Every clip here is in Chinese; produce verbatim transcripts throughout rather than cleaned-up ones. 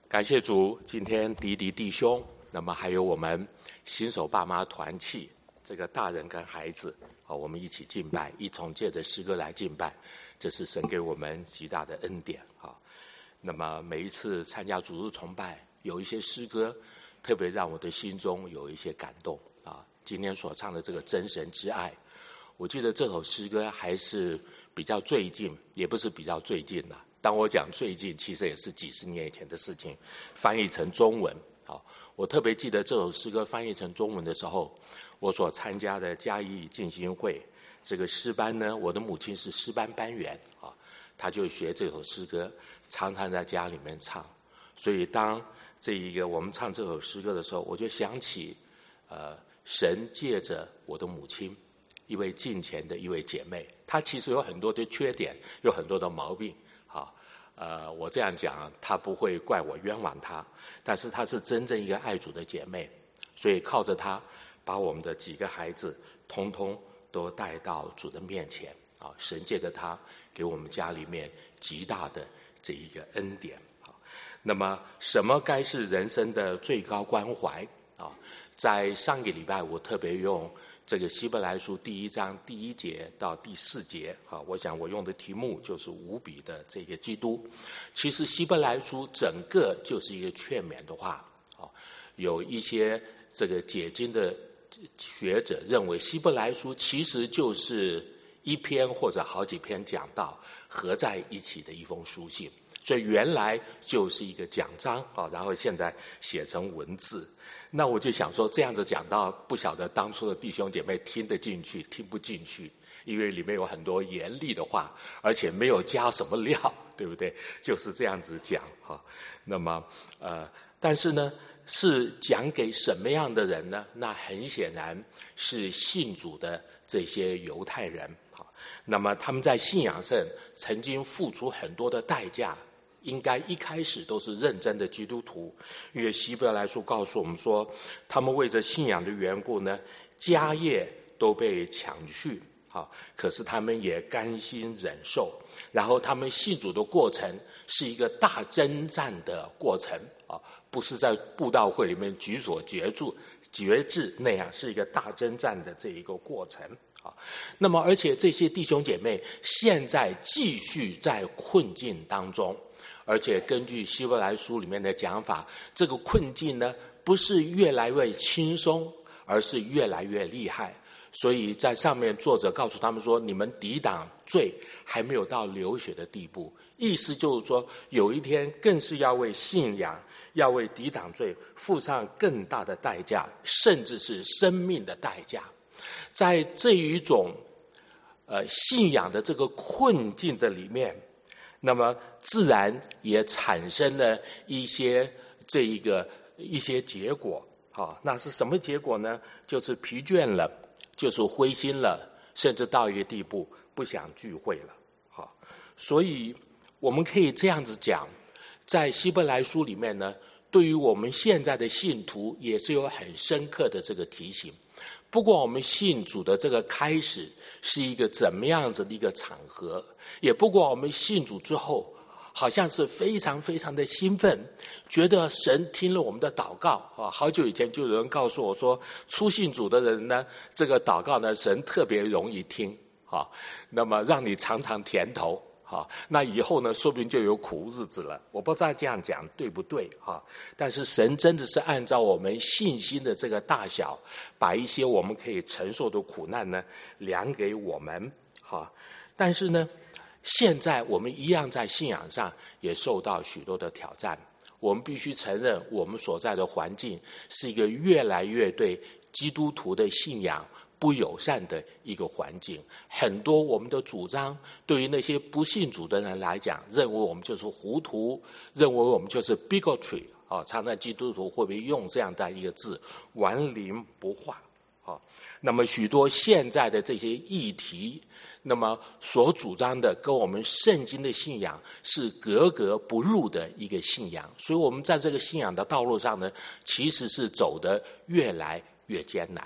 感谢主，今天迪迪弟兄，那么还有我们新手爸妈团契，这个大人跟孩子，啊，我们一起敬拜，一同借着诗歌来敬拜，这是神给我们极大的恩典啊。那么每一次参加主日崇拜，有一些诗歌特别让我的心中有一些感动啊。今天所唱的这个真神之爱，我记得这首诗歌还是比较最近，也不是比较最近了。当我讲最近，其实也是几十年以前的事情，翻译成中文。好，我特别记得这首诗歌翻译成中文的时候，我所参加的嘉义浸信会这个诗班呢，我的母亲是诗班班员啊，她就学这首诗歌，常常在家里面唱。所以当这一个我们唱这首诗歌的时候，我就想起呃，神借着我的母亲，一位敬虔的一位姐妹，她其实有很多的缺点，有很多的毛病。好，呃，我这样讲，她不会怪我冤枉她，但是她是真正一个爱主的姐妹，所以靠着她，把我们的几个孩子通通都带到主的面前啊！神借着她给我们家里面极大的这一个恩典。好，那么什么该是人生的最高关怀啊？在上个礼拜我特别用这个希伯来书第一章第一节到第四节啊，我想我用的题目就是无比的这个基督。其实希伯来书整个就是一个劝勉的话啊，有一些这个解经的学者认为希伯来书其实就是一篇或者好几篇讲道合在一起的一封书信，所以原来就是一个讲章啊，然后现在写成文字。那我就想说，这样子讲到，不晓得当初的弟兄姐妹听得进去听不进去，因为里面有很多严厉的话，而且没有加什么料，对不对？就是这样子讲哈。那么呃，但是呢，是讲给什么样的人呢？那很显然是信主的这些犹太人。好，那么他们在信仰上曾经付出很多的代价。应该一开始都是认真的基督徒，因为希伯来书告诉我们说，他们为着信仰的缘故呢，家业都被抢去，好，可是他们也甘心忍受。然后他们信主的过程是一个大征战的过程啊，不是在布道会里面举所决志决志那样，是一个大征战的这一个过程。那么而且这些弟兄姐妹现在继续在困境当中，而且根据希伯来书里面的讲法，这个困境呢不是越来越轻松，而是越来越厉害。所以在上面作者告诉他们说，你们抵挡罪还没有到流血的地步，意思就是说有一天更是要为信仰，要为抵挡罪付上更大的代价，甚至是生命的代价。在这一种呃信仰的这个困境的里面，那么自然也产生了一些这一个一些结果。好，那是什么结果呢？就是疲倦了，就是灰心了，甚至到一个地步不想聚会了。好，所以我们可以这样子讲，在希伯来书里面呢，对于我们现在的信徒也是有很深刻的这个提醒。不管我们信主的这个开始是一个怎么样子的一个场合，也不管我们信主之后好像是非常非常的兴奋，觉得神听了我们的祷告啊。好久以前就有人告诉我说，初信主的人呢，这个祷告呢，神特别容易听啊，那么让你尝尝甜头。好，那以后呢，说不定就有苦日子了。我不知道这样讲对不对哈？但是神真的是按照我们信心的这个大小，把一些我们可以承受的苦难呢，量给我们哈。但是呢，现在我们一样在信仰上也受到许多的挑战。我们必须承认，我们所在的环境是一个越来越对基督徒的信仰不友善的一个环境。很多我们的主张对于那些不信主的人来讲，认为我们就是糊涂，认为我们就是 bigotry 啊，常常基督徒会不会用这样的一个字，顽灵不化啊？那么许多现在的这些议题，那么所主张的跟我们圣经的信仰是格格不入的一个信仰，所以我们在这个信仰的道路上呢，其实是走得越来越艰难。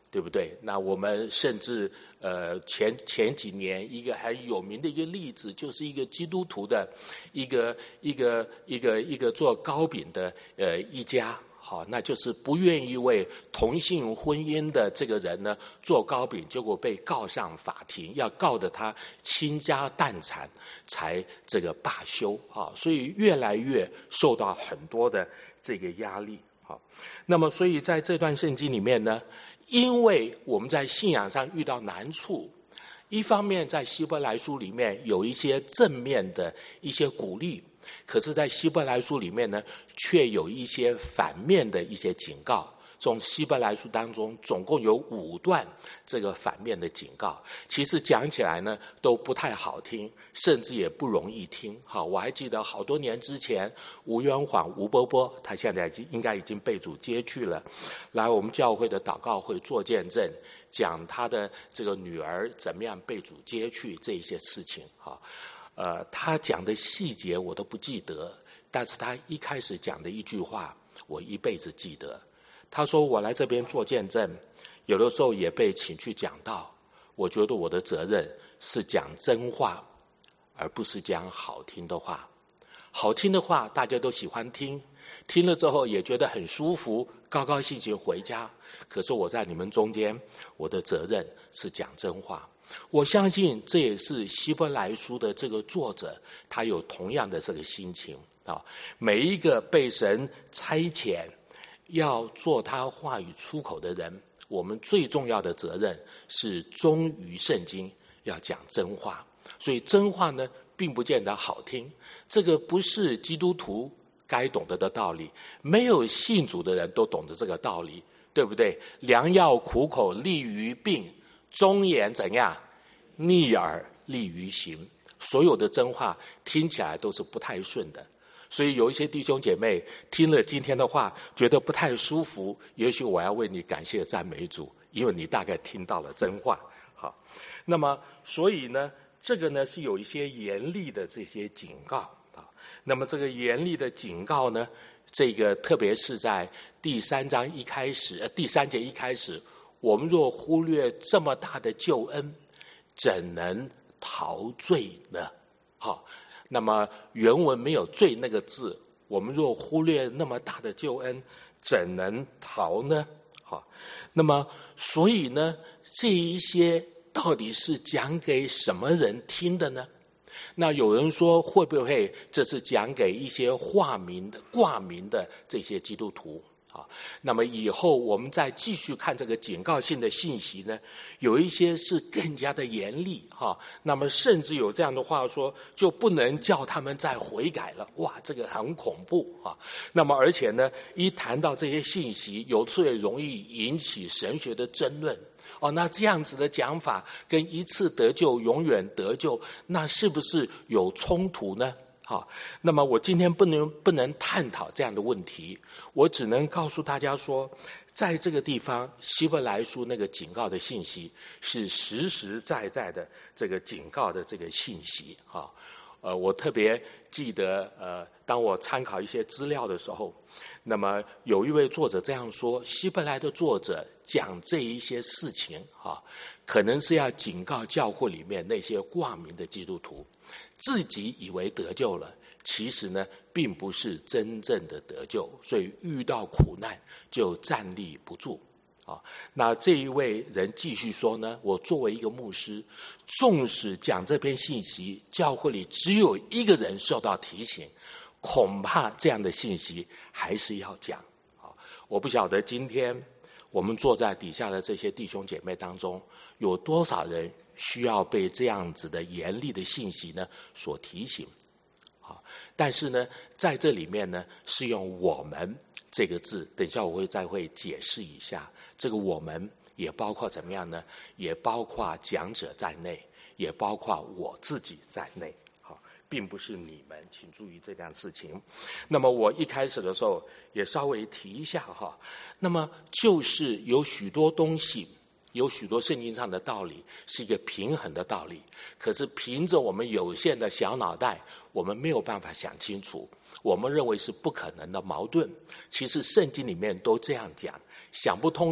对不对？那我们甚至呃前前几年一个很有名的一个例子，就是一个基督徒的一个一个一个一个做糕饼的呃一家。好，那就是不愿意为同性婚姻的这个人呢做糕饼，结果被告上法庭，要告得他倾家荡产才这个罢休啊，所以越来越受到很多的这个压力。好，那么所以在这段圣经里面呢，因为我们在信仰上遇到难处，一方面在希伯来书里面有一些正面的一些鼓励，可是在希伯来书里面呢，却有一些反面的一些警告。从希伯来书当中总共有五段这个反面的警告，其实讲起来呢都不太好听，甚至也不容易听。好，我还记得好多年之前吴元晃吴伯伯，他现在已经应该已经被主接去了，来我们教会的祷告会做见证，讲他的这个女儿怎么样被主接去这一些事情。好，呃，他讲的细节我都不记得，但是他一开始讲的一句话我一辈子记得。他说我来这边做见证，有的时候也被请去讲道，我觉得我的责任是讲真话，而不是讲好听的话。好听的话大家都喜欢听，听了之后也觉得很舒服，高高兴兴回家。可是我在你们中间，我的责任是讲真话。我相信这也是希伯来书的这个作者，他有同样的这个心情啊。每一个被神差遣要做他话语出口的人，我们最重要的责任是忠于圣经，要讲真话。所以真话呢并不见得好听，这个不是基督徒该懂得的道理，没有信主的人都懂得这个道理，对不对？良药苦口利于病，忠言怎样？逆耳利于行。所有的真话听起来都是不太顺的，所以有一些弟兄姐妹听了今天的话觉得不太舒服，也许我要为你感谢赞美主，因为你大概听到了真话。好，那么所以呢这个呢是有一些严厉的这些警告啊。那么这个严厉的警告呢，这个特别是在第三章一开始、呃、第三节一开始，我们若忽略这么大的救恩，怎能逃罪呢？好，那么原文没有罪那个字，我们若忽略那么大的救恩，怎能逃呢？好，那么所以呢这一些到底是讲给什么人听的呢？那有人说会不会这是讲给一些化名的挂名的这些基督徒啊？那么以后我们再继续看这个警告性的信息呢，有一些是更加的严厉哈、啊。那么甚至有这样的话说，就不能叫他们再悔改了。哇，这个很恐怖啊。那么而且呢，一谈到这些信息，有时候也容易引起神学的争论。哦，那这样子的讲法跟一次得救永远得救，那是不是有冲突呢？好，那么我今天不能不能探讨这样的问题，我只能告诉大家说，在这个地方希伯来书那个警告的信息是实实在在的这个警告的这个信息啊。呃，我特别记得，呃，当我参考一些资料的时候，那么有一位作者这样说，希伯来的作者讲这一些事情啊，可能是要警告教会里面那些挂名的基督徒，自己以为得救了，其实呢并不是真正的得救，所以遇到苦难就站立不住。啊，那这一位人继续说呢，我作为一个牧师，纵使讲这篇信息，教会里只有一个人受到提醒，恐怕这样的信息还是要讲。啊，我不晓得今天我们坐在底下的这些弟兄姐妹当中，有多少人需要被这样子的严厉的信息呢所提醒。啊，但是呢，在这里面呢，是用我们这个字，等一下我会再会解释一下。这个我们也包括怎么样呢？也包括讲者在内，也包括我自己在内。好，并不是你们，请注意这件事情。那么我一开始的时候也稍微提一下哈。那么就是有许多东西，有许多圣经上的道理是一个平衡的道理，可是凭着我们有限的小脑袋，我们没有办法想清楚，我们认为是不可能的矛盾。其实圣经里面都这样讲，想不通呢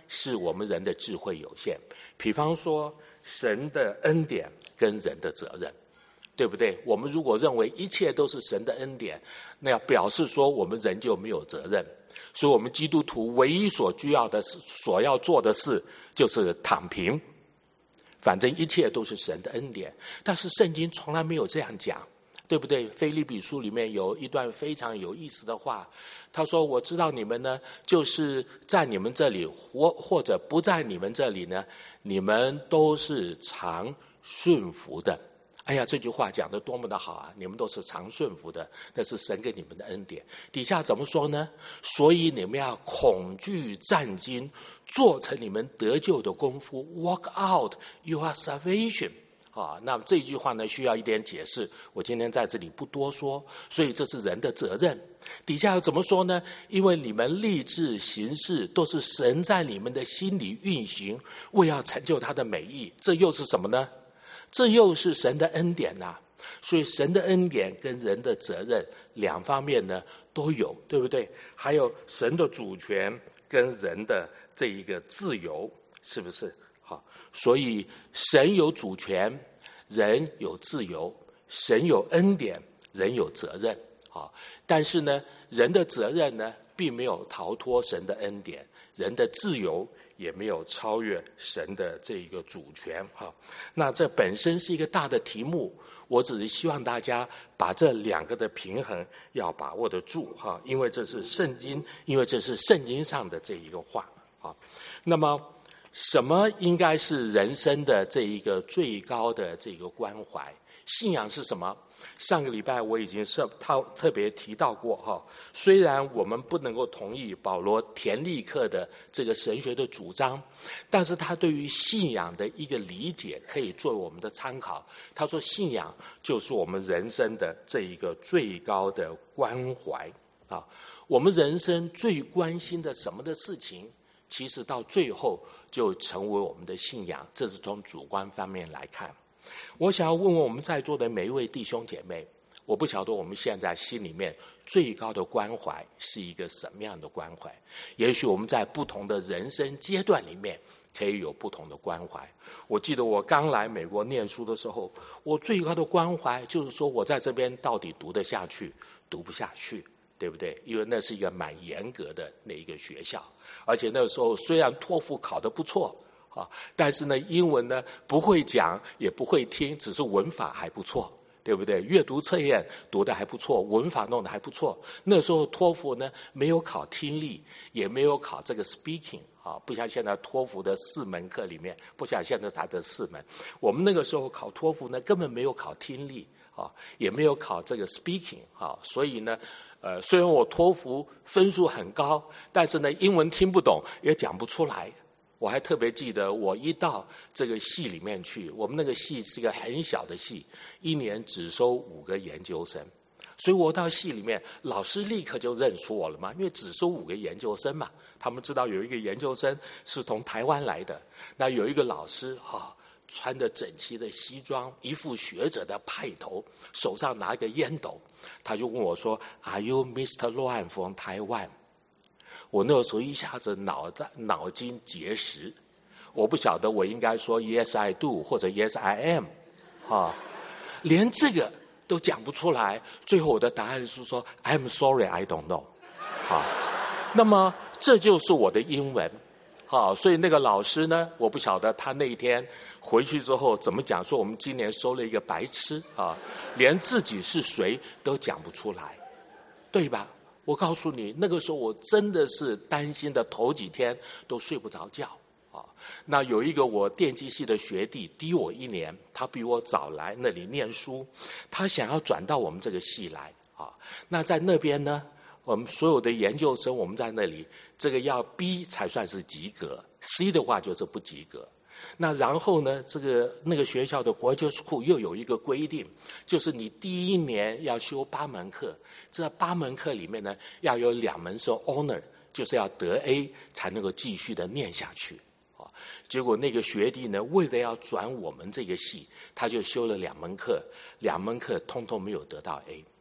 是我们人的智慧有限。比方说，神的恩典跟人的责任，对不对？我们如果认为一切都是神的恩典，那要表示说我们人就没有责任。所以我们基督徒唯一所需要的是所要做的事就是躺平，反正一切都是神的恩典。但是圣经从来没有这样讲，对不对？腓立比书里面有一段非常有意思的话，他说我知道你们呢，就是在你们这里或或者不在你们这里呢，你们都是常顺服的。哎呀，这句话讲得多么的好啊！你们都是常顺服的，那是神给你们的恩典。底下怎么说呢？所以你们要恐惧战惊，做成你们得救的功夫 ，work out your salvation。啊，那这句话呢需要一点解释，我今天在这里不多说。所以这是人的责任。底下又怎么说呢？因为你们立志行事都是神在你们的心里运行，为要成就他的美意。这又是什么呢？这又是神的恩典呐、啊，所以神的恩典跟人的责任两方面呢都有，对不对？还有神的主权跟人的这一个自由，是不是？好，所以神有主权，人有自由；神有恩典，人有责任。好，但是呢，人的责任呢，并没有逃脱神的恩典，人的自由也没有超越神的这一个主权。哈，那这本身是一个大的题目，我只是希望大家把这两个的平衡要把握得住。哈，因为这是圣经，因为这是圣经上的这一个话。好，那么什么应该是人生的这一个最高的这个关怀？信仰是什么？上个礼拜我已经是特特别提到过哈。虽然我们不能够同意保罗田立克的这个神学的主张，但是他对于信仰的一个理解可以作为我们的参考。他说，信仰就是我们人生的这一个最高的关怀啊。我们人生最关心的什么的事情，其实到最后就成为我们的信仰。这是从主观方面来看。我想要问问我们在座的每一位弟兄姐妹，我不晓得我们现在心里面最高的关怀是一个什么样的关怀。也许我们在不同的人生阶段里面可以有不同的关怀。我记得我刚来美国念书的时候，我最高的关怀就是说我在这边到底读得下去读不下去，对不对？因为那是一个蛮严格的那一个学校，而且那个时候虽然托福考得不错啊，但是呢英文呢不会讲也不会听，只是文法还不错，对不对？阅读测验读得还不错，文法弄得还不错。那时候托福呢没有考听力，也没有考这个 speaking 啊，不像现在托福的四门课里面，不像现在才的四门，我们那个时候考托福呢根本没有考听力啊，也没有考这个 speaking 啊，所以呢呃，虽然我托福分数很高，但是呢英文听不懂也讲不出来。我还特别记得，我一到这个系里面去，我们那个系是一个很小的系，一年只收五个研究生，所以我到系里面，老师立刻就认出我了嘛，因为只收五个研究生嘛，他们知道有一个研究生是从台湾来的，那有一个老师哈、哦，穿着整齐的西装，一副学者的派头，手上拿一个烟斗，他就问我说 Are you Mister Luan from Taiwan？我那个时候一下子脑袋脑筋结实，我不晓得我应该说 Yes I do 或者 Yes I am 啊，连这个都讲不出来。最后我的答案是说 I'm sorry I don't know 啊。那么这就是我的英文啊，所以那个老师呢，我不晓得他那一天回去之后怎么讲，说我们今年收了一个白痴啊，连自己是谁都讲不出来，对吧？我告诉你，那个时候我真的是担心的，头几天都睡不着觉啊。那有一个我电机系的学弟低我一年，他比我早来那里念书，他想要转到我们这个系来啊。那在那边呢，我们所有的研究生，我们在那里这个要 B 才算是及格 ，C 的话就是不及格。那然后呢，这个那个学校的国际库又有一个规定，就是你第一年要修八门课，这八门课里面呢，要有两门是 honor， 就是要得 A 才能够继续的念下去啊。结果那个学弟呢，为了要转我们这个系，他就修了两门课，两门课通通没有得到 A。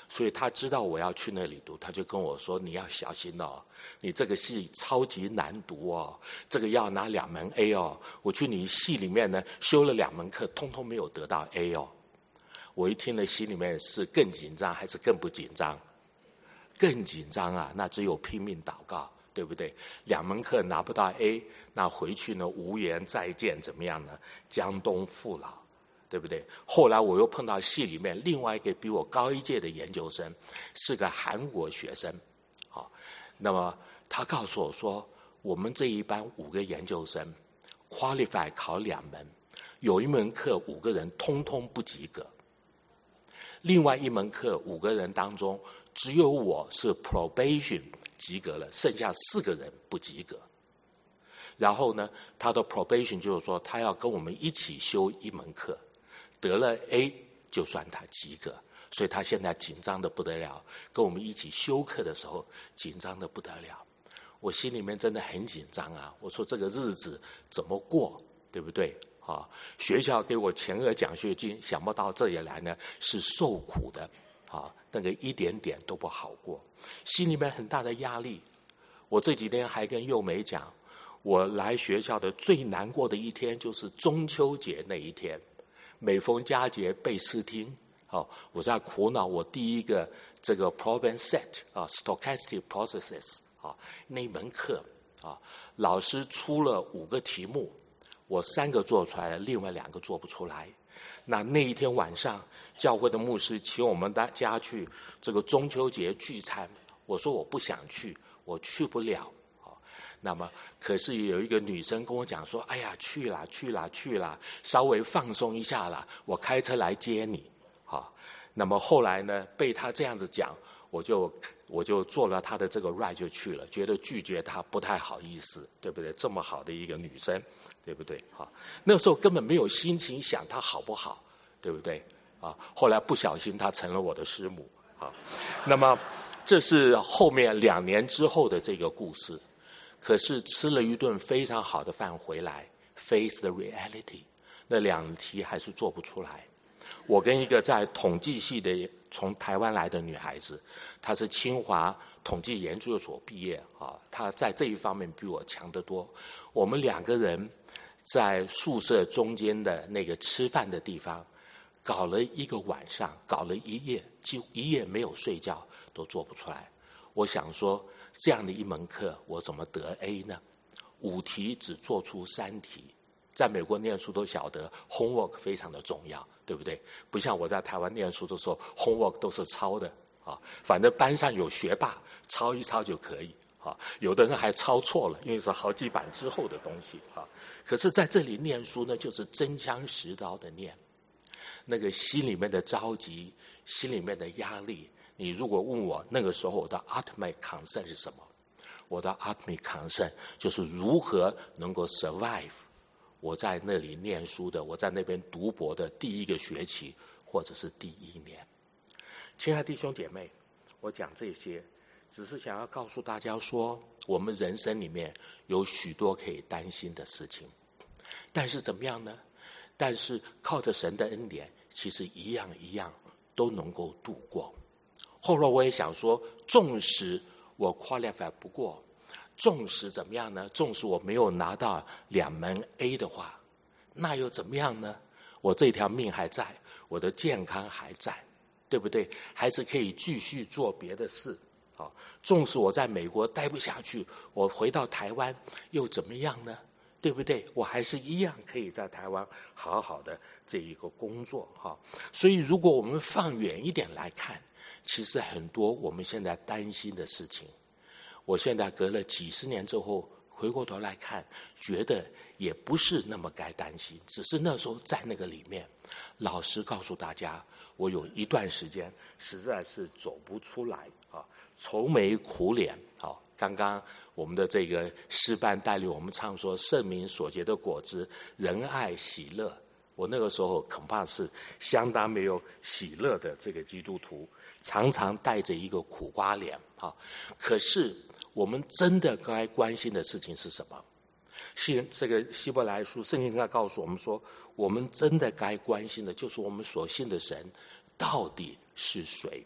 所以他知道我要去那里读，他就跟我说你要小心哦，你这个系超级难读哦，这个要拿两门 A 哦，我去你系里面呢修了两门课，通通没有得到 A 哦。我一听了心里面是更紧张还是更不紧张？更紧张啊，那只有拼命祷告，对不对？两门课拿不到 A， 那回去呢无言再见，怎么样呢？江东父老，对不对？后来我又碰到系里面另外一个比我高一届的研究生，是个韩国学生，好，那么他告诉我说，我们这一班五个研究生 qualify 考两门，有一门课五个人通通不及格，另外一门课五个人当中只有我是 probation 及格了，剩下四个人不及格。然后呢，他的 probation 就是说他要跟我们一起修一门课，得了 A 就算他及格，所以他现在紧张的不得了，跟我们一起修课的时候紧张的不得了。我心里面真的很紧张啊，我说这个日子怎么过，对不对啊？学校给我全额奖学金，想不到这里来呢是受苦的啊，那个一点点都不好过，心里面很大的压力。我这几天还跟幼梅讲，我来学校的最难过的一天就是中秋节那一天，每逢佳节倍思听。好，我在苦恼我第一个这个 problem set 啊 stochastic processes 啊那门课啊，老师出了五个题目，我三个做出来了，另外两个做不出来。那那一天晚上，教会的牧师请我们大家去这个中秋节聚餐，我说我不想去，我去不了。那么可是有一个女生跟我讲说，哎呀去啦去啦去啦，稍微放松一下啦，我开车来接你。好，那么后来呢被她这样子讲，我就我就坐了她的这个 ride 就去了，觉得拒绝她不太好意思，对不对？这么好的一个女生，对不对？好，那时候根本没有心情想她好不好，对不对？啊，后来不小心她成了我的师母。好，那么这是后面两年之后的这个故事。可是吃了一顿非常好的饭回来 face the reality， 那两题还是做不出来。我跟一个在统计系的从台湾来的女孩子，她是清华统计研究所毕业啊，她在这一方面比我强得多。我们两个人在宿舍中间的那个吃饭的地方搞了一个晚上，搞了一夜，几乎一夜没有睡觉，都做不出来。我想说这样的一门课我怎么得 A 呢？五题只做出三题，在美国念书都晓得 homework 非常的重要，对不对？不像我在台湾念书的时候 homework 都是抄的啊，反正班上有学霸抄一抄就可以啊，有的人还抄错了，因为是好几版之后的东西啊。可是在这里念书呢，就是真枪实刀的念，那个心里面的着急，心里面的压力。你如果问我那个时候我的 ultimate concern 是什么，我的 ultimate concern 就是如何能够 survive 我在那里念书的，我在那边读博的第一个学期或者是第一年。亲爱的弟兄姐妹，我讲这些只是想要告诉大家说，我们人生里面有许多可以担心的事情，但是怎么样呢？但是靠着神的恩典，其实一样一样都能够度过。后来我也想说，纵使我 qualify 不过，纵使怎么样呢？纵使我没有拿到两门 A 的话，那又怎么样呢？我这条命还在，我的健康还在，对不对？还是可以继续做别的事。好，纵使我在美国待不下去，我回到台湾又怎么样呢？对不对？我还是一样可以在台湾好好的这一个工作哈。所以如果我们放远一点来看，其实很多我们现在担心的事情，我现在隔了几十年之后回过头来看，觉得也不是那么该担心，只是那时候在那个里面，老实告诉大家，我有一段时间实在是走不出来啊，愁眉苦脸啊。刚刚我们的这个诗班带领我们唱说，圣民所结的果子，仁爱喜乐。我那个时候恐怕是相当没有喜乐的这个基督徒，常常带着一个苦瓜脸啊。可是我们真的该关心的事情是什么？是这个希伯来书圣经上告诉我们说，我们真的该关心的就是我们所信的神到底是谁。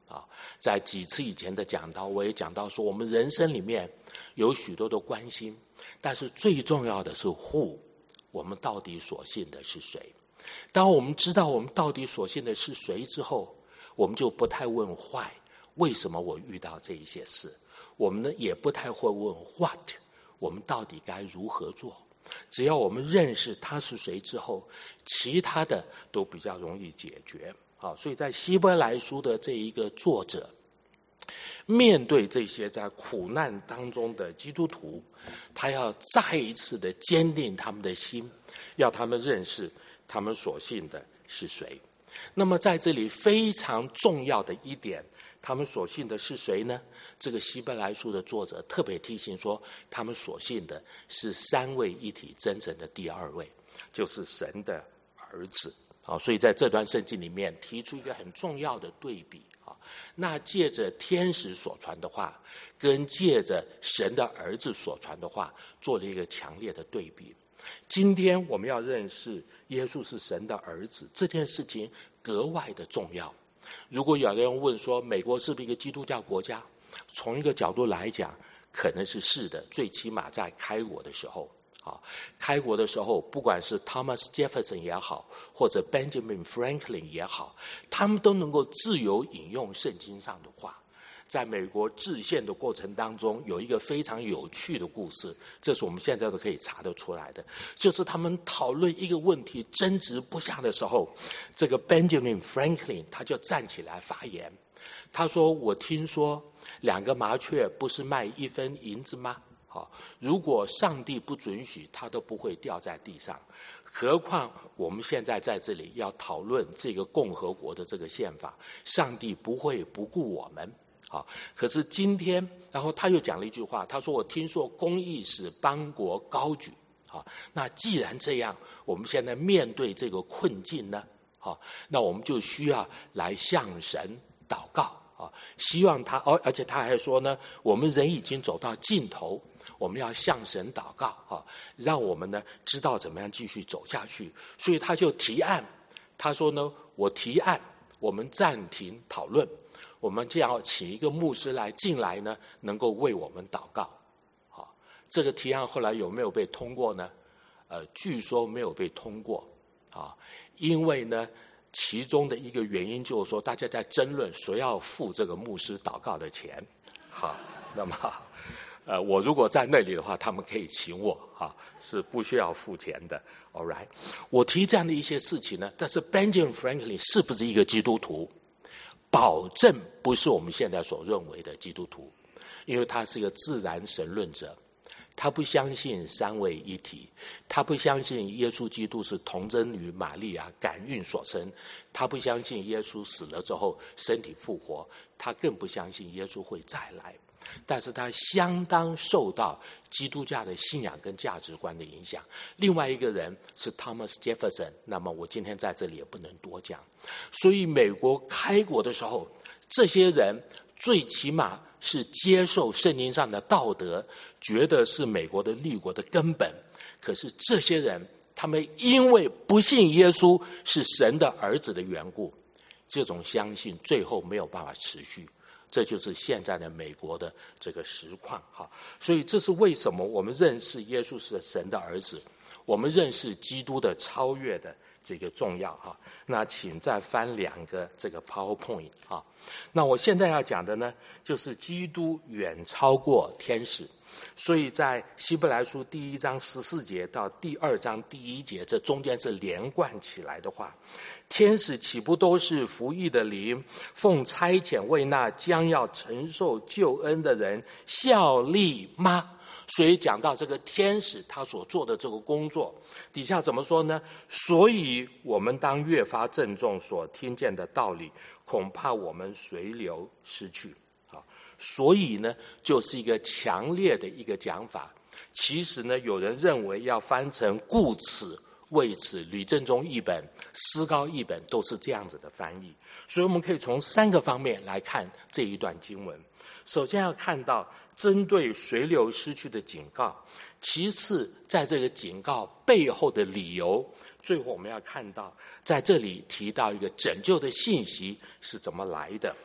啊，在几次以前的讲到，我也讲到说，我们人生里面有许多的关心，但是最重要的是 who， 我们到底所信的是谁？当我们知道我们到底所信的是谁之后，我们就不太问 why， 为什么我遇到这一些事？我们呢也不太会问 what， 我们到底该如何做？只要我们认识他是谁之后，其他的都比较容易解决。好，所以在希伯来书的这一个作者，面对这些在苦难当中的基督徒，他要再一次的坚定他们的心，要他们认识他们所信的是谁。那么在这里非常重要的一点，他们所信的是谁呢？这个希伯来书的作者特别提醒说，他们所信的是三位一体真神的第二位，就是神的儿子。啊，所以在这段圣经里面提出一个很重要的对比啊，那借着天使所传的话，跟借着神的儿子所传的话，做了一个强烈的对比。今天我们要认识耶稣是神的儿子，这件事情格外的重要。如果有人问说，美国是不是一个基督教国家？从一个角度来讲，可能是是的，最起码在开国的时候。啊，开国的时候，不管是 Thomas Jefferson 也好，或者 Benjamin Franklin 也好，他们都能够自由引用圣经上的话。在美国制宪的过程当中，有一个非常有趣的故事，这是我们现在都可以查得出来的，就是他们讨论一个问题争执不下的时候，这个 Benjamin Franklin 他就站起来发言，他说：我听说两个麻雀不是卖一分银子吗？好，如果上帝不准许，它都不会掉在地上。何况我们现在在这里要讨论这个共和国的这个宪法，上帝不会不顾我们。好，可是今天，然后他又讲了一句话，他说：我听说公义使邦国高举。好，那既然这样，我们现在面对这个困境呢，好，那我们就需要来向神祷告。啊，希望他，而而且他还说呢，我们人已经走到尽头，我们要向神祷告啊，让我们呢知道怎么样继续走下去。所以他就提案，他说呢，我提案，我们暂停讨论，我们就要请一个牧师来进来呢，能够为我们祷告。好，这个提案后来有没有被通过呢？呃，据说没有被通过啊，因为呢。其中的一个原因就是说，大家在争论谁要付这个牧师祷告的钱。好，那么呃，我如果在那里的话，他们可以请我哈，是不需要付钱的。All right， 我提这样的一些事情呢，但是 Benjamin Franklin 是不是一个基督徒？保证不是我们现在所认为的基督徒，因为他是一个自然神论者。他不相信三位一体，他不相信耶稣基督是童贞女玛利亚感孕所生，他不相信耶稣死了之后身体复活，他更不相信耶稣会再来。但是他相当受到基督教的信仰跟价值观的影响。另外一个人是 Thomas Jefferson， 那么我今天在这里也不能多讲。所以美国开国的时候，这些人最起码是接受圣经上的道德，觉得是美国的立国的根本。可是这些人，他们因为不信耶稣是神的儿子的缘故，这种相信最后没有办法持续。这就是现在的美国的这个实况哈，所以这是为什么我们认识耶稣是神的儿子，我们认识基督的超越的这个重要哈。那请再翻两个这个 PowerPoint 哈。那我现在要讲的呢，就是基督远超过天使。所以在希伯来书第一章十四节到第二章第一节，这中间是连贯起来的话，天使岂不都是服役的灵，奉差遣为那将要承受救恩的人效力吗？所以讲到这个天使他所做的这个工作，底下怎么说呢？所以我们当越发郑重所听见的道理，恐怕我们随流失去。所以呢，就是一个强烈的一个讲法。其实呢，有人认为要翻成故此、为此，吕正中译本、思高译本都是这样子的翻译。所以我们可以从三个方面来看这一段经文。首先要看到针对随流失去的警告，其次在这个警告背后的理由，最后我们要看到在这里提到一个拯救的信息是怎么来的。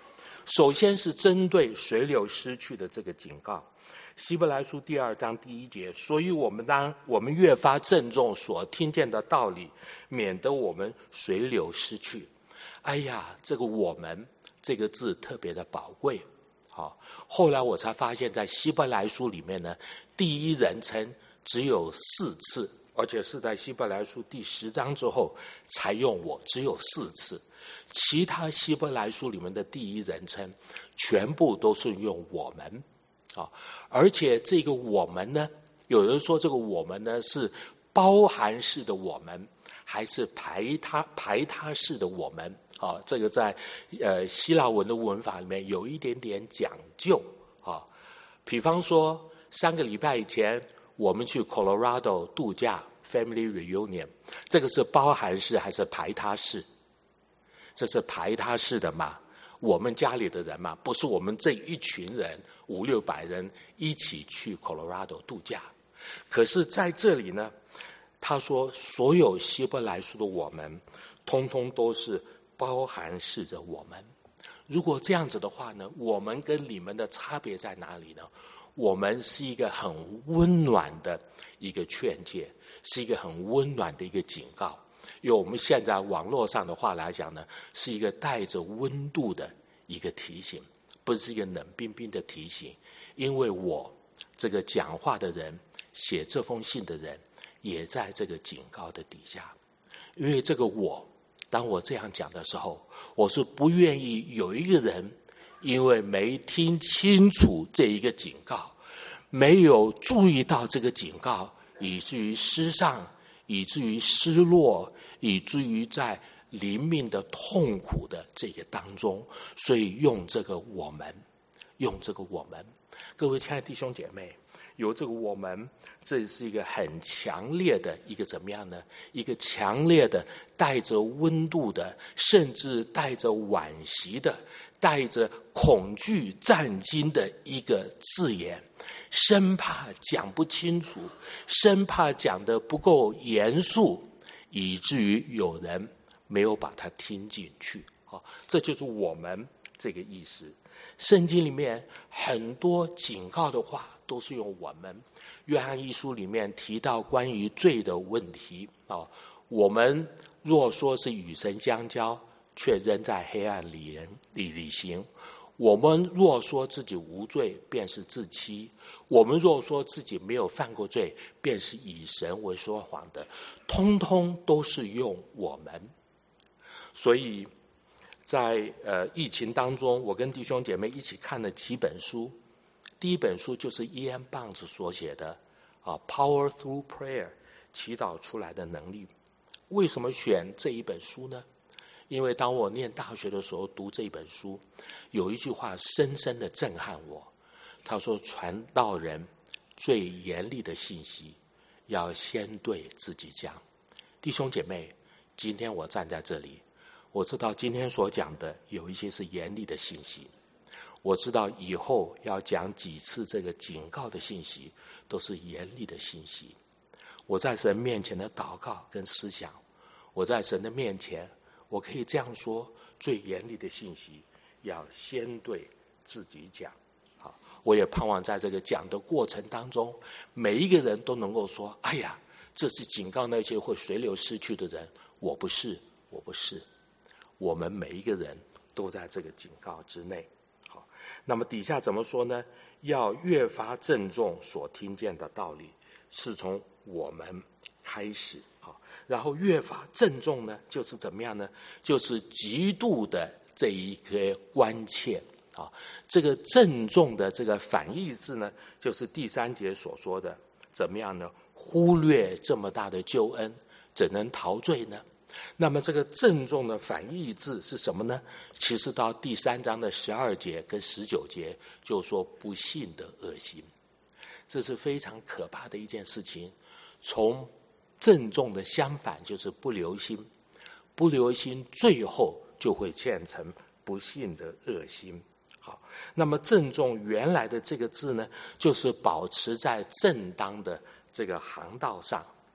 首先是针对水流失去的这个警告。希伯来书第二章第一节，所以我们当我们越发郑重所听见的道理，免得我们水流失去。哎呀，这个我们这个字特别的宝贵。好，后来我才发现，在希伯来书里面呢，第一人称只有四次，而且是在希伯来书第十章之后才用我，只有四次。其他希伯来书里面的第一人称全部都是用我们啊，而且这个我们呢，有人说这个我们呢是包含式的我们，还是排他排他式的我们啊？这个在呃希腊文的文法里面有一点点讲究啊。比方说，三个礼拜以前我们去 Colorado 度假 Family Reunion， 这个是包含式还是排他式？这是排他式的嘛？我们家里的人嘛，不是我们这一群人五六百人一起去 Colorado 度假。可是在这里呢，他说所有希伯来书的我们通通都是包含式的我们。如果这样子的话呢，我们跟你们的差别在哪里呢？我们是一个很温暖的一个劝诫，是一个很温暖的一个警告。用我们现在网络上的话来讲呢，是一个带着温度的一个提醒，不是一个冷冰冰的提醒。因为我这个讲话的人，写这封信的人，也在这个警告的底下。因为这个我，当我这样讲的时候，我是不愿意有一个人因为没听清楚这一个警告，没有注意到这个警告，以至于失丧，以至于失落，以至于在灵命的痛苦的这个当中，所以用这个我们，用这个我们。各位亲爱的弟兄姐妹，有这个我们，这是一个很强烈的一个怎么样呢？一个强烈的带着温度的，甚至带着惋惜的，带着恐惧战惊的一个字眼，生怕讲不清楚，生怕讲得不够严肃，以至于有人没有把它听进去。好，这就是我们这个意思。圣经里面很多警告的话都是用我们。约翰一书里面提到关于罪的问题啊，我们若说是与神相交，却仍在黑暗里里里行。我们若说自己无罪，便是自欺；我们若说自己没有犯过罪，便是以神为说谎的。通通都是用我们。所以在呃疫情当中，我跟弟兄姐妹一起看了几本书。第一本书就是伊恩·棒子所写的啊 ，Power Through Prayer， 祈祷出来的能力。为什么选这一本书呢？因为当我念大学的时候读这一本书，有一句话深深的震撼我。他说，传道人最严厉的信息要先对自己讲。弟兄姐妹，今天我站在这里，我知道今天所讲的有一些是严厉的信息，我知道以后要讲几次这个警告的信息都是严厉的信息。我在神面前的祷告跟思想，我在神的面前，我可以这样说，最严厉的信息要先对自己讲。好，我也盼望在这个讲的过程当中，每一个人都能够说，哎呀，这是警告那些会随流失去的人，我不是，我不是。我们每一个人都在这个警告之内。好，那么底下怎么说呢？要越发郑重所听见的道理，是从我们开始。好，然后越发郑重呢，就是怎么样呢？就是极度的这一个关切。啊，这个郑重的这个反义字呢，就是第三节所说的，怎么样呢？忽略这么大的救恩，怎能逃罪呢？那么这个郑重的反义字是什么呢？其实到第三章的十二节跟十九节就说不信的恶心，这是非常可怕的一件事情。从郑重的相反就是不留心，不留心最后就会变成不信的恶心。好，那么郑重原来的这个字呢，就是保持在正当的这个航道上。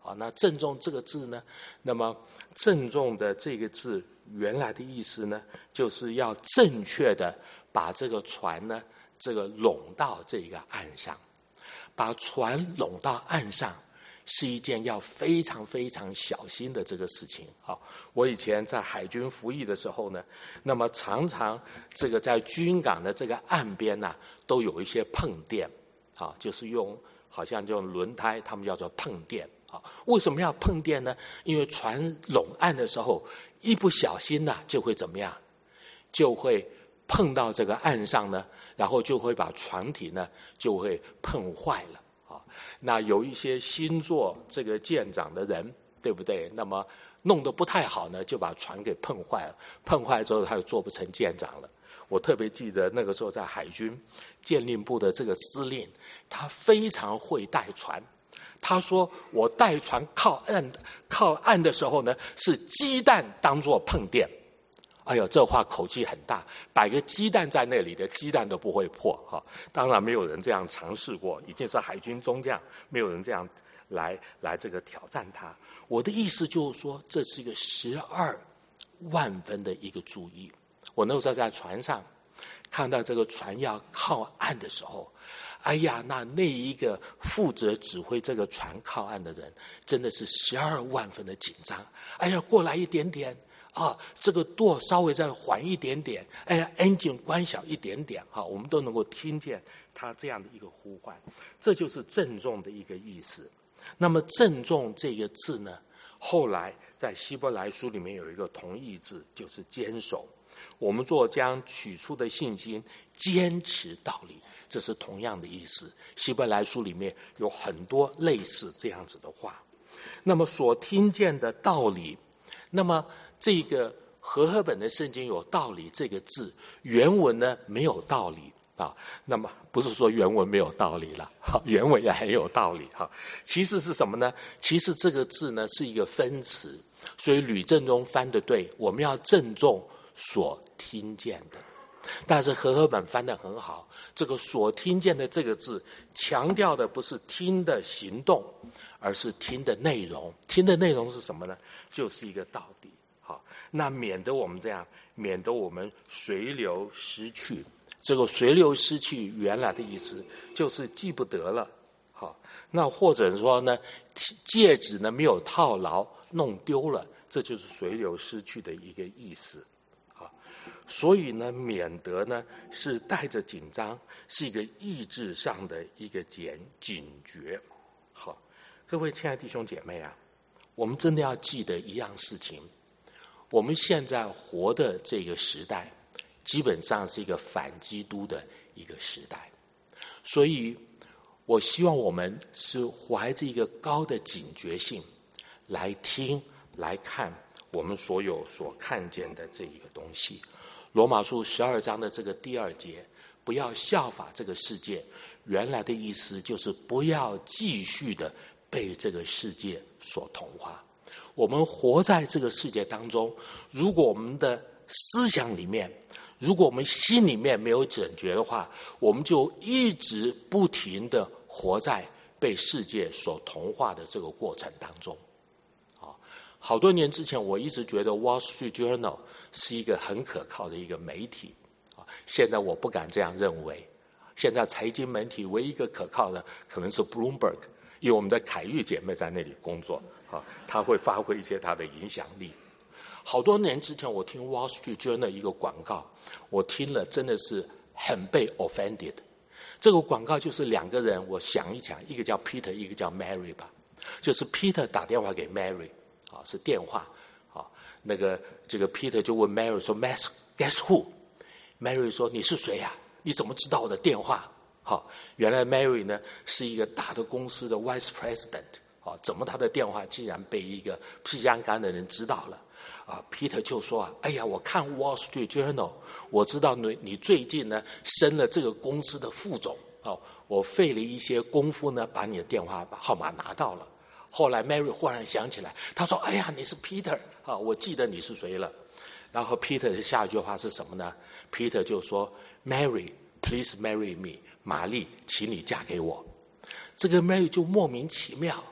好，那郑重这个字呢，那么郑重的这个字原来的意思呢，就是要正确的把这个船呢，这个拢到这个岸上，把船拢到岸上是一件要非常非常小心的这个事情。好，我以前在海军服役的时候呢，那么常常这个在军港的这个岸边呢、啊，都有一些碰垫，啊，就是用好像就用轮胎，他们叫做碰垫。啊，为什么要碰垫呢？因为船拢岸的时候，一不小心呢、啊，就会怎么样？就会碰到这个岸上呢，然后就会把船体呢就会碰坏了。啊，那有一些新做这个舰长的人，对不对？那么弄得不太好呢，就把船给碰坏了。碰坏之后，他就做不成舰长了。我特别记得那个时候在海军舰令部的这个司令，他非常会带船。他说我带船靠岸靠岸的时候呢，是鸡蛋当作碰垫。哎呦，这话口气很大，摆个鸡蛋在那里的鸡蛋都不会破哈。当然没有人这样尝试过，已经是海军中将，没有人这样来来这个挑战他。我的意思就是说，这是一个十二万分的一个注意。我那时候在船上看到这个船要靠岸的时候，哎呀，那那一个负责指挥这个船靠岸的人，真的是十二万分的紧张。哎呀，过来一点点啊，这个舵稍微再缓一点点，哎呀 ，engine 关小一点点，哈，我们都能够听见他这样的一个呼唤。这就是郑重的一个意思。那么郑重这个字呢，后来在希伯来书里面有一个同义字，就是坚守。我们做将取出的信心坚持道理，这是同样的意思。希伯来书里面有很多类似这样子的话。那么所听见的道理，那么这个和合本的圣经有道理这个字，原文呢没有道理啊。那么不是说原文没有道理了，原文也很有道理哈。其实是什么呢？其实这个字呢是一个分词，所以吕正中翻的对，我们要郑重所听见的。但是和合本翻得很好，这个所听见的这个字强调的不是听的行动，而是听的内容。听的内容是什么呢？就是一个道理。好，那免得我们这样，免得我们随流失去。这个随流失去原来的意思就是记不得了。好，那或者说呢，戒指呢没有套牢，弄丢了，这就是随流失去的一个意思。所以呢，免得呢是带着紧张，是一个意志上的一个警警觉。好，各位亲爱的弟兄姐妹啊，我们真的要记得一样事情，我们现在活的这个时代，基本上是一个反基督的一个时代，所以我希望我们是怀着一个高的警觉性来听来看我们所有所看见的这一个东西。罗马书十二章的这个第二节，不要效法这个世界，原来的意思就是不要继续的被这个世界所同化。我们活在这个世界当中，如果我们的思想里面，如果我们心里面没有警觉的话，我们就一直不停的活在被世界所同化的这个过程当中。好多年之前，我一直觉得 Wall Street Journal 是一个很可靠的一个媒体，现在我不敢这样认为。现在财经媒体唯一一个可靠的可能是 Bloomberg， 因为我们的凯玉姐妹在那里工作，她会发挥一些她的影响力。好多年之前，我听 Wall Street Journal 一个广告，我听了真的是很被 offended。这个广告就是两个人，我想一想，一个叫 Peter， 一个叫 Mary 吧，就是 Peter 打电话给 Mary。啊，是电话啊，那个这个 Peter 就问 Mary 说 Guess Guess who？Mary 说你是谁呀、啊？你怎么知道我的电话？好，原来 Mary 呢是一个大的公司的 Vice President， 啊，怎么他的电话竟然被一个披香干的人知道了？啊 ，Peter 就说啊，哎呀，我看 Wall Street Journal， 我知道你你最近呢升了这个公司的副总，哦，我费了一些功夫呢，把你的电话号码拿到了。后来 Mary 忽然想起来，他说：“哎呀，你是 Peter 啊，我记得你是谁了。”然后 Peter 的下一句话是什么呢 ？Peter 就说 ：“Mary, please marry me， 玛丽，请你嫁给我。”这个 Mary 就莫名其妙，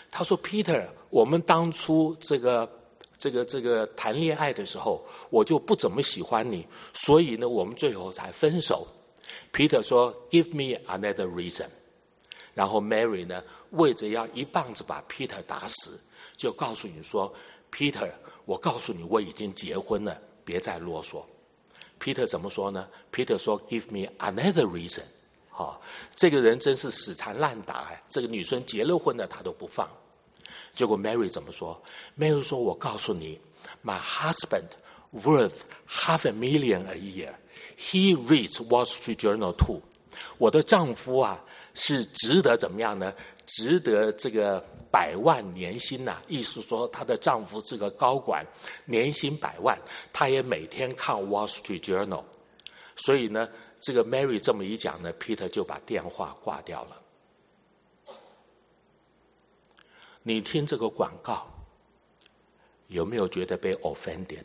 他说 Peter， 我们当初这个这个这个谈恋爱的时候，我就不怎么喜欢你，所以呢，我们最后才分手。Peter 说 Give me another reason。然后 Mary 呢，为着要一棒子把 Peter 打死，就告诉你说 Peter， 我告诉你我已经结婚了，别再啰嗦。Peter 怎么说呢？ Peter 说 Give me another reason。好，这个人真是死缠烂打，这个女生结了婚了他都不放。结果 Mary 怎么说？ Mary 说我告诉你 My husband worth half a million a year. He reads Wall Street Journal too. 我的丈夫啊是值得怎么样呢？值得这个百万年薪呐、啊！意思说她的丈夫是个高管，年薪百万，她也每天看 Wall Street Journal。所以呢，这个 Mary 这么一讲呢 ，Peter 就把电话挂掉了。你听这个广告，有没有觉得被 offended？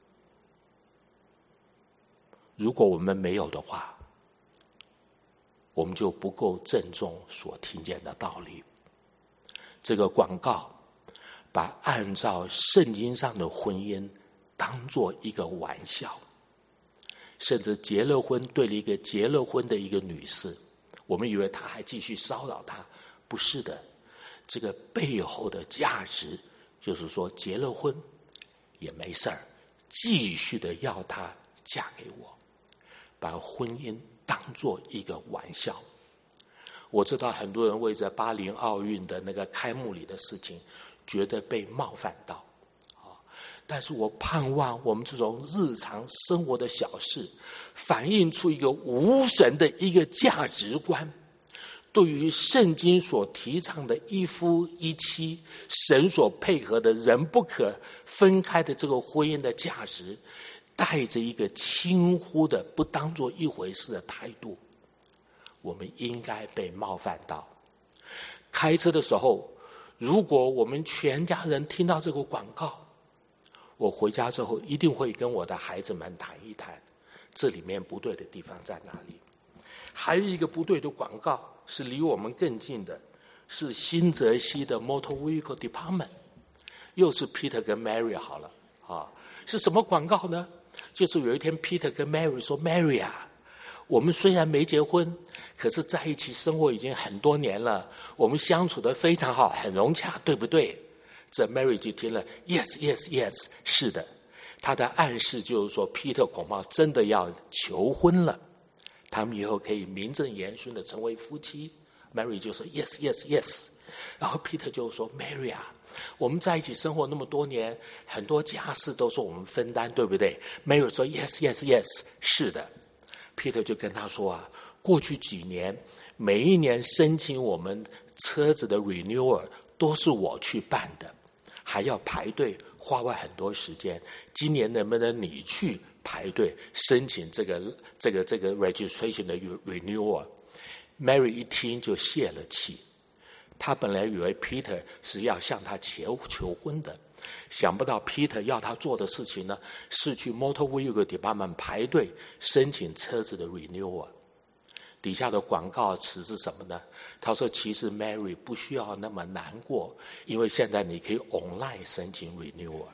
如果我们没有的话，我们就不够郑重所听见的道理。这个广告把按照圣经上的婚姻当作一个玩笑，甚至结了婚，对了一个结了婚的一个女士，我们以为她还继续骚扰她，不是的。这个背后的价值就是说，结了婚也没事儿，继续的要她嫁给我，把婚姻当作一个玩笑。我知道很多人为着巴黎奥运的那个开幕礼的事情觉得被冒犯到，但是我盼望我们这种日常生活的小事反映出一个无神的一个价值观，对于圣经所提倡的一夫一妻，神所配合的人不可分开的这个婚姻的价值，带着一个轻忽的不当作一回事的态度，我们应该被冒犯到。开车的时候，如果我们全家人听到这个广告，我回家之后一定会跟我的孩子们谈一谈，这里面不对的地方在哪里。还有一个不对的广告是离我们更近的，是新泽西的 Motor Vehicle Department， 又是 Peter 跟 Mary 好了啊，是什么广告呢？就是有一天 Peter 跟 Mary 说 Mary 啊，我们虽然没结婚，可是在一起生活已经很多年了，我们相处得非常好，很融洽，对不对？这 Mary 就听了 Yes Yes Yes， 是的。他的暗示就是说 Peter 恐怕真的要求婚了，他们以后可以名正言顺的成为夫妻。 Mary 就说 Yes Yes Yes， 然后 Peter 就说 Mary 啊，我们在一起生活那么多年，很多家事都是我们分担，对不对？ Mary 说 Yes Yes Yes， 是的。 Peter 就跟他说啊，过去几年每一年申请我们车子的 renewal 都是我去办的，还要排队，花了很多时间。今年能不能你去排队申请这个这个这个 registration 的 renewal？ Mary 一听就泄了气，他本来以为 Peter 是要向他求求婚的，想不到 Peter 要他做的事情呢，是去 Motor Vehicle Department 排队申请车子的 renewal。底下的广告词是什么呢？他说其实 Mary 不需要那么难过，因为现在你可以 online 申请 renewal。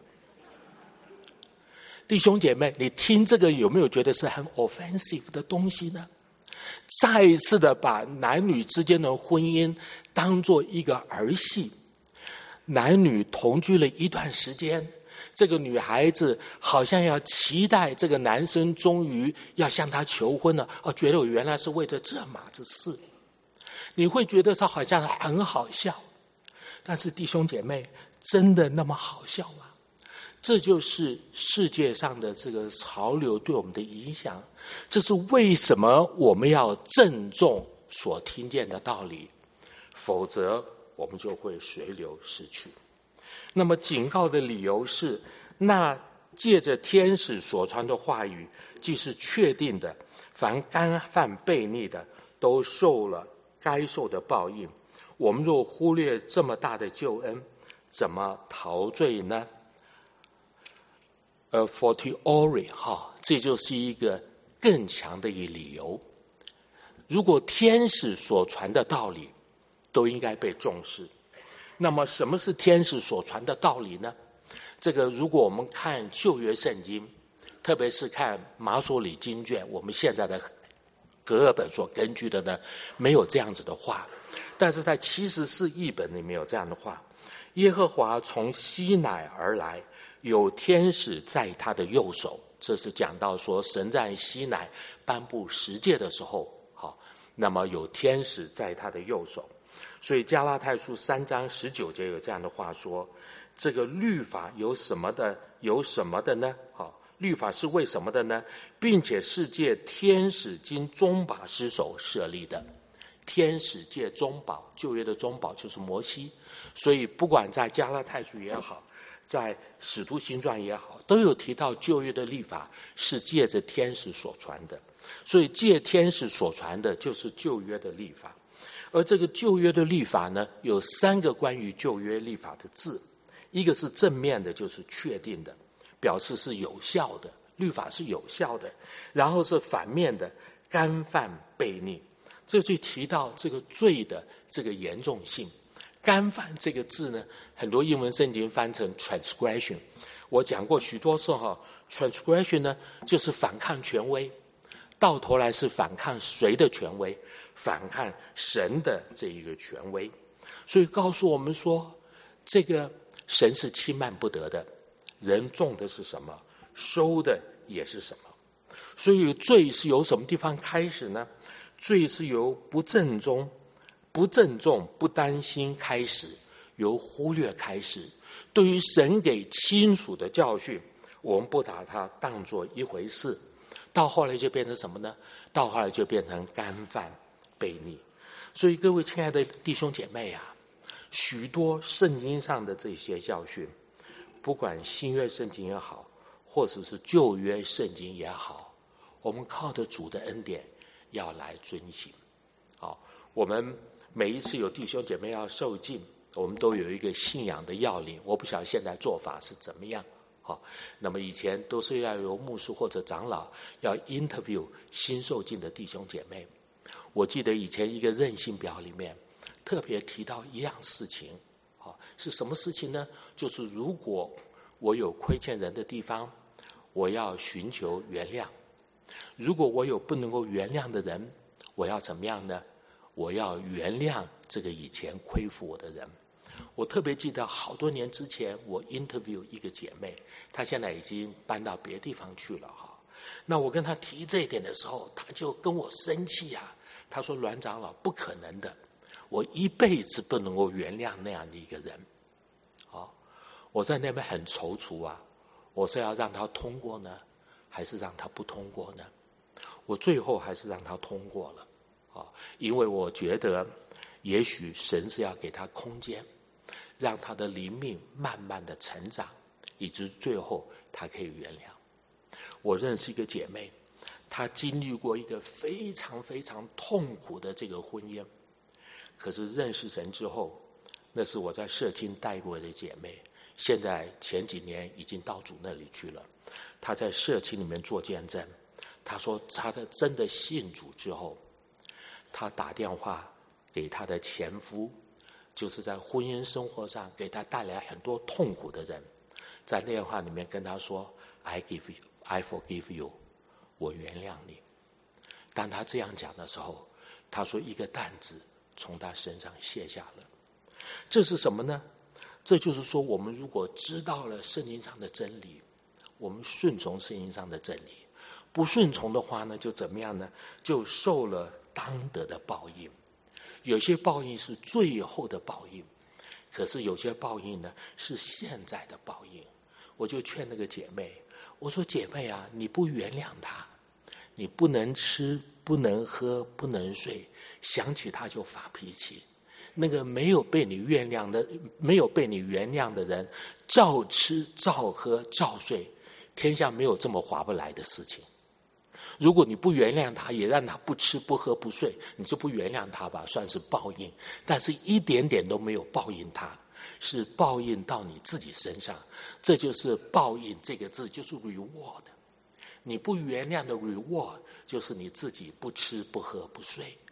弟兄姐妹，你听这个有没有觉得是很 offensive 的东西呢？再一次的把男女之间的婚姻当作一个儿戏，男女同居了一段时间，这个女孩子好像要期待这个男生终于要向她求婚了，哦，觉得我原来是为了这码子事，你会觉得他好像很好笑。但是弟兄姐妹，真的那么好笑吗？这就是世界上的这个潮流对我们的影响，这是为什么我们要郑重所听见的道理，否则我们就会随流失去。那么警告的理由是，那借着天使所传的话语既是确定的，凡干犯悖逆的都受了该受的报应。我们若忽略这么大的救恩，怎么逃罪呢？呃 fortiori 哈，这就是一个更强的一个理由。如果天使所传的道理都应该被重视， 那么什么是天使所传的道理呢？这个如果我们看旧约圣经，特别是看马所里经卷，我们现在的格尔本所根据的呢，没有这样子的话，但是在七十四译本里面有这样的话：耶和华从西乃而来，有天使在他的右手。这是讲到说神在西乃颁布十诫的时候，好，那么有天使在他的右手。所以加拉太书三章十九节有这样的话说，这个律法有什么的有什么的呢？好，律法是为什么的呢？并且是借天使经中保之手设立的。天使借中保，旧约的中保就是摩西，所以不管在加拉太书也好，在使徒行传也好，都有提到旧约的律法是借着天使所传的，所以借天使所传的就是旧约的律法。而这个旧约的律法呢，有三个关于旧约律法的字，一个是正面的，就是确定的，表示是有效的，律法是有效的；然后是反面的，干犯悖逆，这就提到这个罪的这个严重性。干犯这个字呢，很多英文圣经翻成 transgression。我讲过许多次哈 ，transgression 呢就是反抗权威，到头来是反抗谁的权威？反抗神的这一个权威。所以告诉我们说，这个神是轻慢不得的，人种的是什么，收的也是什么。所以罪是由什么地方开始呢？罪是由不正宗、不郑重、不担心开始，由忽略开始。对于神给清楚的教训，我们不把它当作一回事，到后来就变成什么呢？到后来就变成干犯悖逆。所以各位亲爱的弟兄姐妹啊，许多圣经上的这些教训，不管新约圣经也好，或者是旧约圣经也好，我们靠着主的恩典要来遵行。好，我们每一次有弟兄姐妹要受浸，我们都有一个信仰的要领，我不晓得现在做法是怎么样。好，那么以前都是要由牧师或者长老要 interview 新受浸的弟兄姐妹。我记得以前一个任性表里面特别提到一样事情，好，是什么事情呢？就是如果我有亏欠人的地方，我要寻求原谅；如果我有不能够原谅的人，我要怎么样呢？我要原谅这个以前亏负我的人。我特别记得好多年之前，我 interview 一个姐妹，她现在已经搬到别地方去了哈。那我跟她提这一点的时候，她就跟我生气啊。她说：“栾长老，不可能的，我一辈子不能够原谅那样的一个人。”好，我在那边很踌躇啊，我是要让她通过呢，还是让她不通过呢？我最后还是让她通过了啊，因为我觉得也许神是要给她空间，让她的灵命慢慢的成长，以致最后她可以原谅。我认识一个姐妹，她经历过一个非常非常痛苦的这个婚姻，可是认识神之后，那是我在社青带过的姐妹，现在前几年已经到主那里去了。她在社青里面做见证，她说她的真的信主之后，她打电话给她的前夫，就是在婚姻生活上给她带来很多痛苦的人，在电话里面跟她说 I give you, I forgive you， 我原谅你。当她这样讲的时候，她说一个担子从她身上卸下了。这是什么呢？这就是说，我们如果知道了圣经上的真理，我们顺从圣经上的真理，不顺从的话呢，就怎么样呢？就受了当得的报应。有些报应是最后的报应，可是有些报应呢是现在的报应。我就劝那个姐妹，我说姐妹啊，你不原谅他，你不能吃，不能喝，不能睡，想起他就发脾气。那个没有被你原谅的，没有被你原谅的人，照吃照喝照睡，天下没有这么划不来的事情。如果你不原谅他，也让他不吃不喝不睡，你就不原谅他吧，算是报应，但是一点点都没有报应他，是报应到你自己身上。这就是报应这个字，就是 reward。 你不原谅的 reward 就是你自己不吃不喝不睡。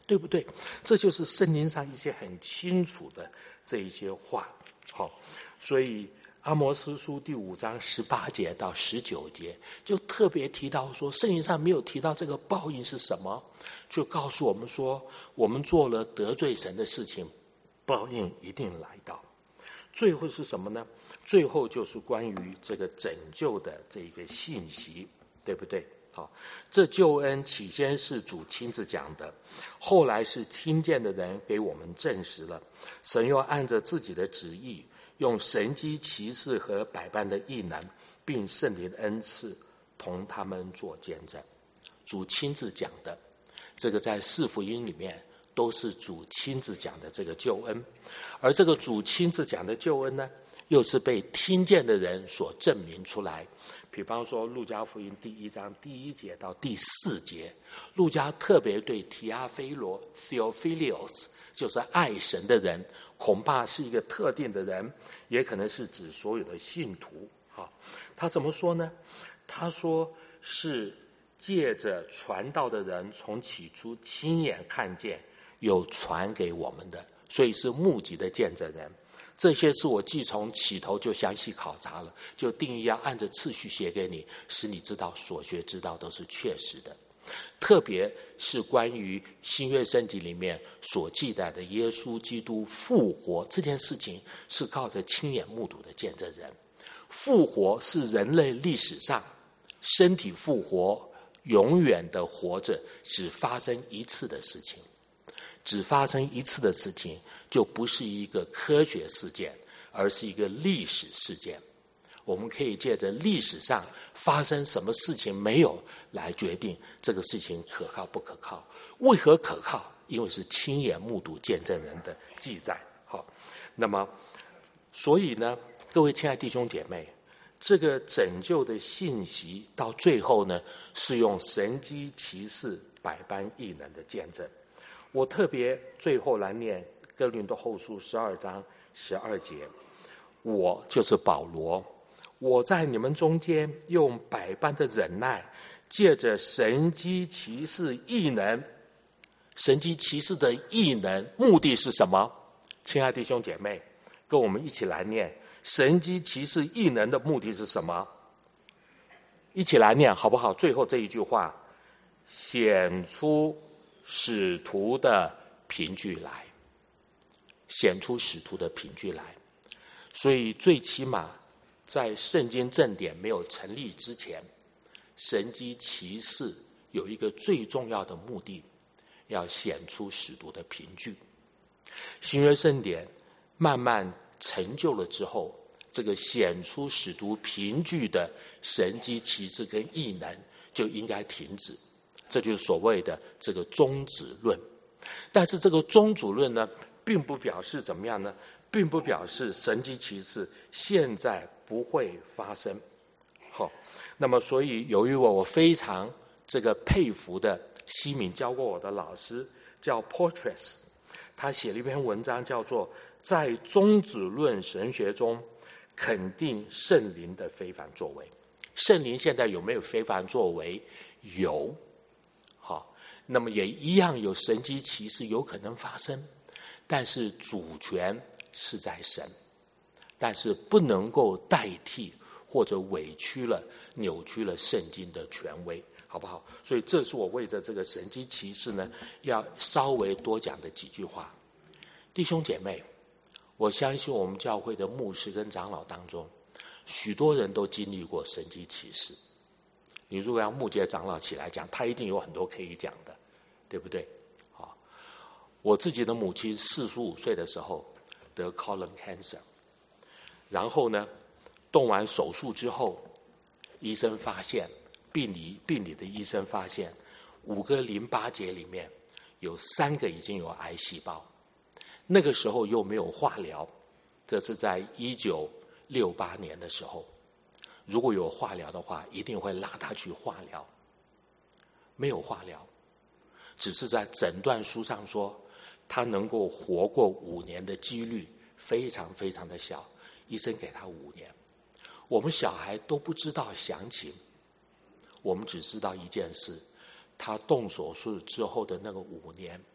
对不对？这就是圣经上一些很清楚的这一些话。好，所以阿摩司书第五章十八节到十九节就特别提到说，圣经上没有提到这个报应是什么，就告诉我们说，我们做了得罪神的事情，报应一定来到。最后是什么呢？最后就是关于这个拯救的这个信息，对不对？好，这救恩起先是主亲自讲的，后来是听见的人给我们证实了。神又按着自己的旨意，用神机奇事和百般的异能，并圣灵的恩赐，同他们做见证。主亲自讲的，这个在四福音里面都是主亲自讲的这个救恩，而这个主亲自讲的救恩呢，又是被听见的人所证明出来。比方说路加福音第一章第一节到第四节，路加特别对提阿非罗 Theophilus 就是爱神的人，恐怕是一个特定的人，也可能是指所有的信徒。好，他怎么说呢？他说是借着传道的人从起初亲眼看见，有传给我们的，所以是目击的见证人。这些是我既从起头就详细考察了，就定义要按着次序写给你，使你知道所学之道都是确实的。特别是关于新约圣经里面所记载的耶稣基督复活这件事情，是靠着亲眼目睹的见证人。复活是人类历史上身体复活永远的活着只发生一次的事情，只发生一次的事情就不是一个科学事件，而是一个历史事件。我们可以借着历史上发生什么事情没有来决定这个事情可靠不可靠。为何可靠？因为是亲眼目睹见证人的记载。好，那么所以呢，各位亲爱弟兄姐妹，这个拯救的信息到最后呢，是用神机奇事百般异能的见证。我特别最后来念哥林多后书十二章十二节，我就是保罗，我在你们中间用百般的忍耐，借着神机奇事异能。神机奇事的异能目的是什么？亲爱弟兄姐妹，跟我们一起来念，神机奇事异能的目的是什么？一起来念好不好？最后这一句话，显出使徒的凭据来，显出使徒的凭据来。所以最起码在圣经正典没有成立之前，神机奇事有一个最重要的目的，要显出使徒的凭据。新约圣典慢慢成就了之后，这个显出使徒凭据的神机奇事跟异能就应该停止，这就是所谓的这个终止论。但是这个终止论呢，并不表示怎么样呢？并不表示神机奇事现在不会发生。好，那么所以由于我我非常这个佩服的西敏教过我的老师叫 Portres， 他写了一篇文章叫做在终止论神学中肯定圣灵的非凡作为。圣灵现在有没有非凡作为？有。好，那么也一样有神机奇事有可能发生，但是主权是在神，但是不能够代替或者委屈了扭曲了圣经的权威，好不好？所以这是我为着这个神机奇事呢，要稍微多讲的几句话。弟兄姐妹，我相信我们教会的牧师跟长老当中，许多人都经历过神机奇事。你如果要牧接长老起来讲，他一定有很多可以讲的，对不对？好，我自己的母亲四十五岁的时候得 colon cancer， 然后呢，动完手术之后，医生发现，病理病理的医生发现，五个淋巴结里面有三个已经有癌细胞。那个时候又没有化疗，这是在一九六八年的时候。如果有化疗的话，一定会拉他去化疗。没有化疗，只是在诊断书上说他能够活过五年的几率非常非常的小，医生给他五年。我们小孩都不知道详情，我们只知道一件事，他动手术之后的那个五年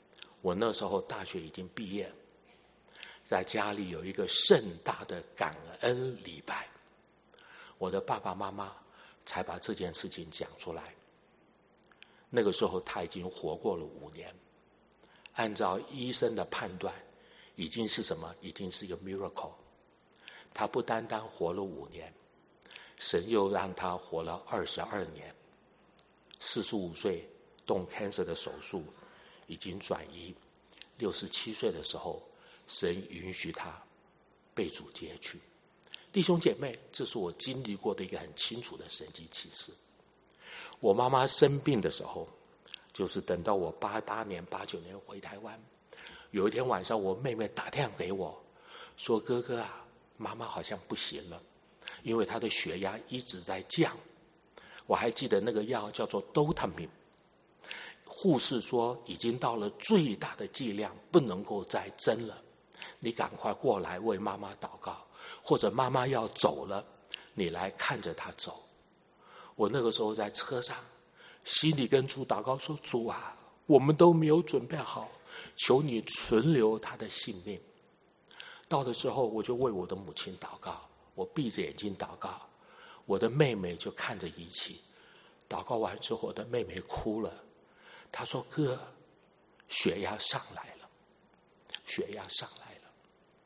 我那时候大学已经毕业，在家里有一个盛大的感恩礼拜，我的爸爸妈妈才把这件事情讲出来。那个时候他已经活过了五年，按照医生的判断，已经是什么？已经是一个 miracle。他不单单活了五年，神又让他活了二十二年。四十五岁动 cancer 的手术已经转移，六十七岁的时候，神允许他被主接去。弟兄姐妹，这是我经历过的一个很清楚的神迹奇事。我妈妈生病的时候，就是等到我八八年、八九年回台湾，有一天晚上，我妹妹打电话给我，说：“哥哥啊，妈妈好像不行了，因为她的血压一直在降。”我还记得那个药叫做 Dotamin， 护士说已经到了最大的剂量，不能够再增了，你赶快过来为妈妈祷告，或者妈妈要走了，你来看着她走。我那个时候在车上，心里跟主祷告说：“主啊，我们都没有准备好，求你存留她的性命。”到的时候，我就为我的母亲祷告，我闭着眼睛祷告，我的妹妹就看着一起。祷告完之后，我的妹妹哭了，她说：“哥，血压上来了，血压上来了。”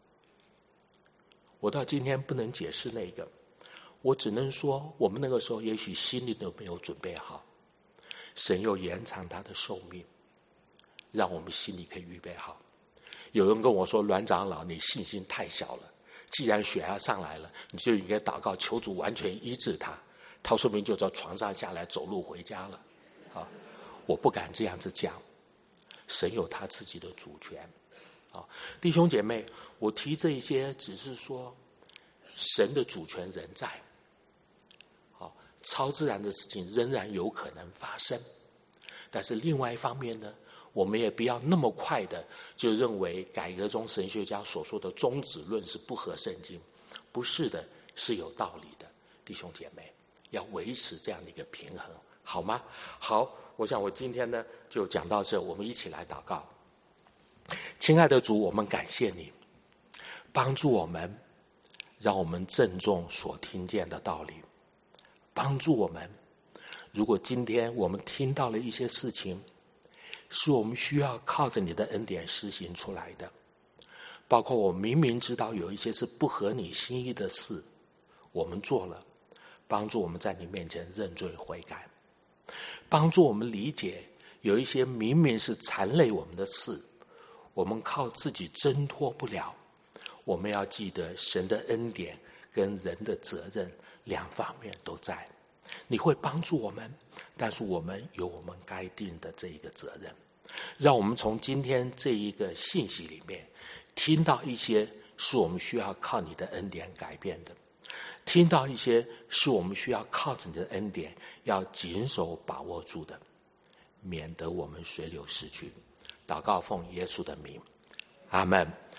我到今天不能解释那个，我只能说，我们那个时候也许心里都没有准备好，神又延长他的寿命，让我们心里可以预备好。有人跟我说：“阮长老，你信心太小了，既然血压上来了，你就应该祷告求主完全医治他，他说明就在床上下来走路回家了。”啊，我不敢这样子讲，神有他自己的主权。啊，弟兄姐妹，我提这一些只是说，神的主权仍在。好，超自然的事情仍然有可能发生，但是另外一方面呢，我们也不要那么快的就认为改革中神学家所说的终止论是不合圣经，不是的，是有道理的。弟兄姐妹，要维持这样的一个平衡，好吗？好，我想我今天呢就讲到这，我们一起来祷告。亲爱的主，我们感谢你帮助我们，让我们郑重所听见的道理，帮助我们，如果今天我们听到了一些事情是我们需要靠着你的恩典施行出来的，包括我明明知道有一些是不合你心意的事我们做了，帮助我们在你面前认罪悔改，帮助我们理解有一些明明是缠累我们的事，我们靠自己挣脱不了，我们要记得神的恩典跟人的责任两方面都在，你会帮助我们，但是我们有我们该尽的这一个责任。让我们从今天这一个信息里面听到一些是我们需要靠你的恩典改变的，听到一些是我们需要靠着你的恩典要谨守把握住的，免得我们随流失去。祷告奉耶稣的名，阿们。